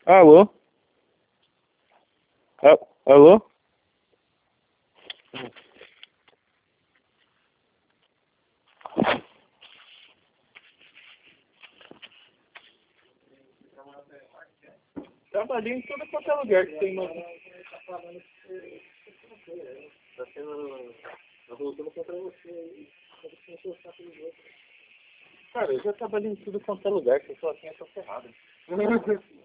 Alô? Alô? Trabalhei em todo quanto é lugar que tem uma... Tá sendo... Tá voltando contra você aí. Cara, eu já trabalhei em tudo quanto é lugar, que eu sou assim, eu tô ferrado.